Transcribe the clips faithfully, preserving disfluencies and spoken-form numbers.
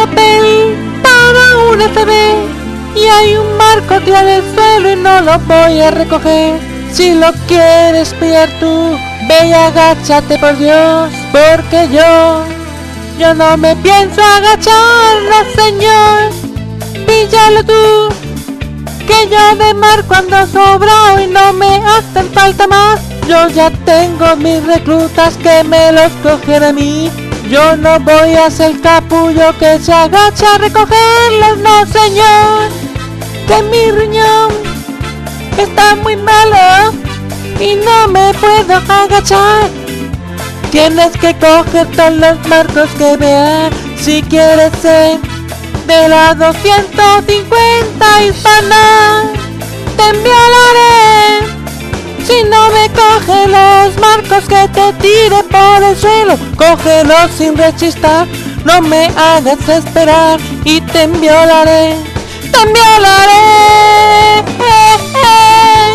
hotel para un F B y hay un marco tirado al suelo y no lo voy a recoger. Si lo quieres pillar tú, ve y agáchate por Dios, porque yo, yo no me pienso agachar, no señor. Píllalo tú, que yo de marco ando sobrado y no me hacen falta más. Yo ya tengo mis reclutas que me los cogen a mí. Yo no voy a ser capullo que se agacha a recogerlos, no señor. Que mi riñón está muy malo y no me puedo agachar. Tienes que coger todos los marcos que veas si quieres ser de la doscientos cincuenta hispana. Te violaré si no me coge los marcos que te tire por el suelo. Cógelos sin rechistar, no me hagas esperar y te violaré, te violaré. Eh, eh.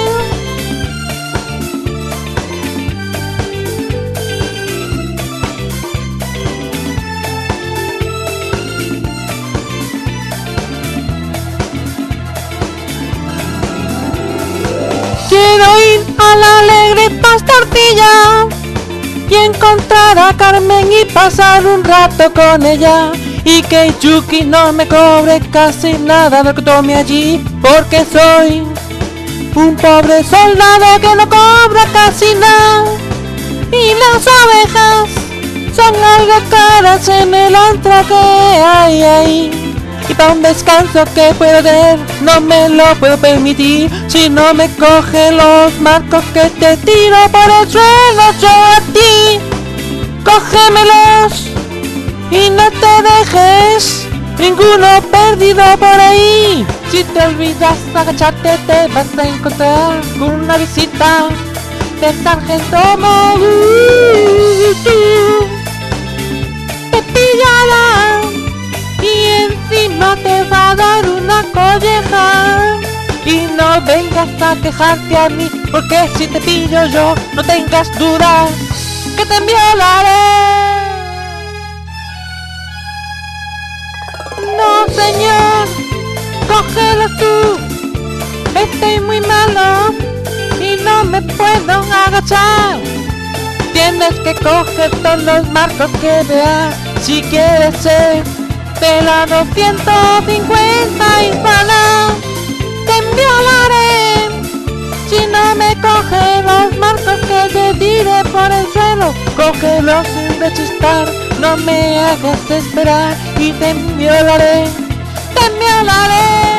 Quiero ir a la alegre pastorcilla y encontrar a Carmen y pasar un rato con ella, y que Yuki no me cobre casi nada de lo que tome allí, porque soy un pobre soldado que no cobra casi nada. Y las ovejas son algo caras en el antro que hay ahí. Y para un descanso que puedo tener no me lo puedo permitir si no me coge los marcos que te tiro por el suelo yo a ti. Cógemelos y no te dejes ninguno perdido por ahí. Si te olvidas agacharte te vas a encontrar con una visita de sargento Mogutu. Te pillará y encima te va a dar una colleja. Y no vengas a quejarte a mí, porque si te pillo yo, no tengas dudas que te violaré. No señor, cógelos tú, estoy muy malo y no me puedo agachar. Tienes que coger todos los marcos que veas si quieres ser de la doscientos cincuenta hispana. Te violaré si no me coge los marcos que te tire por el suelo. Cógelos sin rechistar, no me hagas esperar y te violaré, te violaré.